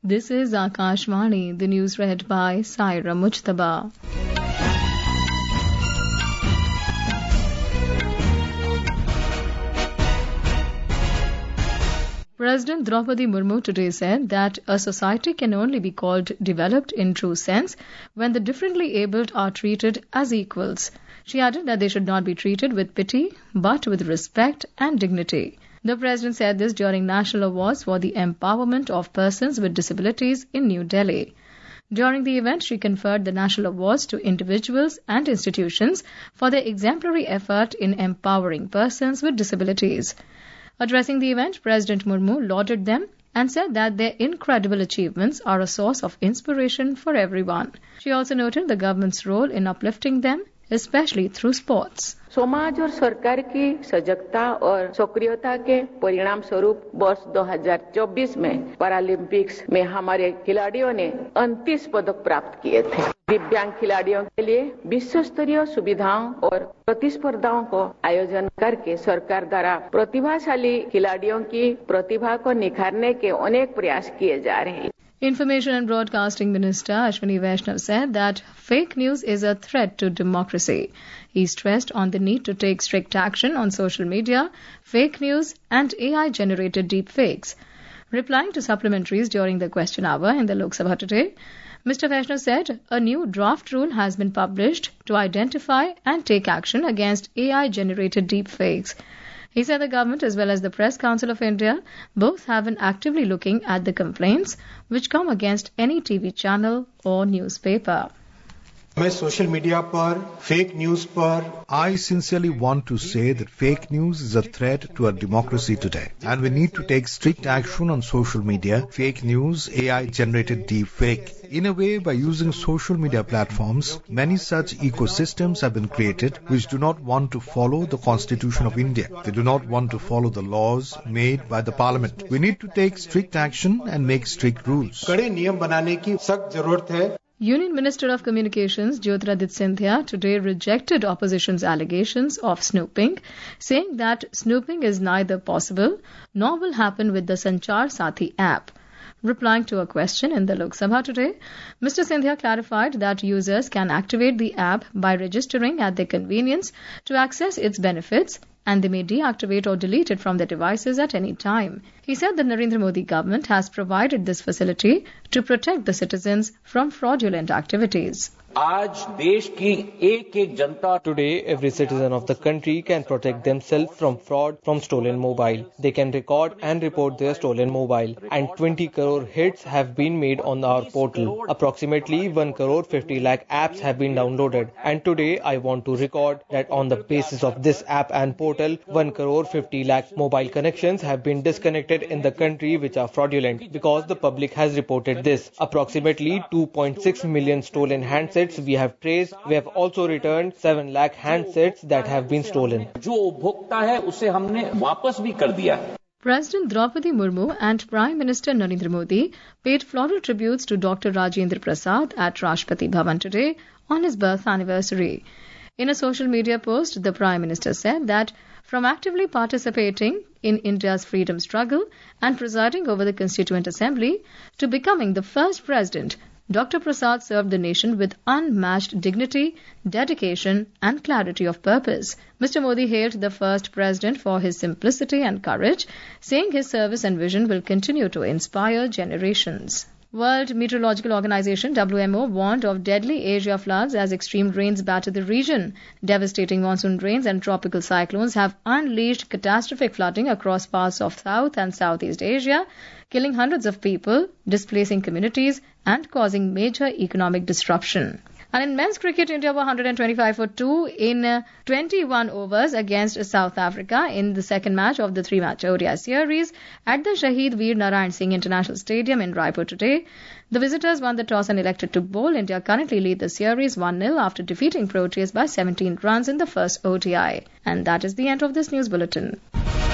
This is Akashvani, the news read by Saira Mujtaba. President Draupadi Murmu today said that a society can only be called developed in true sense when the differently abled are treated as equals. She added that they should not be treated with pity, but with respect and dignity. The President said this during National Awards for the Empowerment of Persons with Disabilities in New Delhi. During the event, she conferred the National Awards to individuals and institutions for their exemplary effort in empowering persons with disabilities. Addressing the event, President Murmu lauded them and said that their incredible achievements are a source of inspiration for everyone. She also noted the government's role in uplifting them, especially through sports. समाज और सरकार की सजगता और सक्रियता के परिणाम स्वरूप वर्ष 2024 में पैरालंपिक्स में हमारे खिलाड़ियों ने 29 पदक प्राप्त किए थे। दिव्यांग खिलाड़ियों के लिए विश्व स्तरीय सुविधाओं और प्रतिस्पर्धाओं को आयोजन करके सरकार द्वारा प्रतिभाशाली खिलाड़ियों की प्रतिभा को निखारने के अनेक प्रयास किए जा रहे हैं। Information and Broadcasting Minister Ashwini Vaishnav said that fake news is a threat to democracy. He stressed on the need to take strict action on social media, fake news and AI-generated deepfakes. Replying to supplementaries during the question hour in the Lok Sabha today, Mr. Vaishnav said a new draft rule has been published to identify and take action against AI-generated deepfakes. He said the government as well as the Press Council of India both have been actively looking at the complaints which come against any TV channel or newspaper. मैं social media पर fake news पर I sincerely want to say that fake news is a threat to our democracy today, and we need to take strict action on social media, fake news, AI-generated deepfake. In a way, by using social media platforms, many such ecosystems have been created which do not want to follow the Constitution of India. They do not want to follow the laws made by the Parliament. We need to take strict action and make strict rules. कड़े नियम बनाने की सख्त जरूरत है. Union Minister of Communications Jyotiraditya Scindia today rejected opposition's allegations of snooping, saying that snooping is neither possible nor will happen with the Sanchar Sathi app. Replying to a question in the Lok Sabha today, Mr. Scindia clarified that users can activate the app by registering at their convenience to access its benefits, and they may deactivate or delete it from their devices at any time. He said the Narendra Modi government has provided this facility to protect the citizens from fraudulent activities. आज देश की एक जनता Today, every citizen of the country can protect themselves from fraud from stolen mobile. They can record and report their stolen mobile. And 20 crore hits have been made on our portal. Approximately 1 crore 50 lakh apps have been downloaded. And today, I want to record that on the basis of this app and portal, 1 crore 50 lakh mobile connections have been disconnected in the country which are fraudulent because the public has reported this. Approximately 2.6 million stolen handsets we have traced. We have also returned 7 lakh handsets that have been stolen. जो उपभोक्ता है उसे हमने वापस भी कर दिया. President Draupadi Murmu and Prime Minister Narendra Modi paid floral tributes to Dr. Rajendra Prasad at Rashtrapati Bhavan today on his birth anniversary. In a social media post, the Prime Minister said that from actively participating in India's freedom struggle and presiding over the Constituent Assembly to becoming the first president, Dr. Prasad served the nation with unmatched dignity, dedication and clarity of purpose. Mr. Modi hailed the first president for his simplicity and courage, saying his service and vision will continue to inspire generations. World Meteorological Organization WMO warned of deadly Asia floods as extreme rains batter the region. Devastating monsoon rains and tropical cyclones have unleashed catastrophic flooding across parts of South and Southeast Asia, killing hundreds of people, displacing communities and causing major economic disruption. And in men's cricket, India were 125 for 2 in 21 overs against South Africa in the second match of the 3-match ODI series at the Shaheed Veer Narayan Singh International Stadium in Raipur today. The visitors won the toss and elected to bowl. India currently lead the series 1-0 after defeating Proteas by 17 runs in the first ODI. And that is the end of this news bulletin.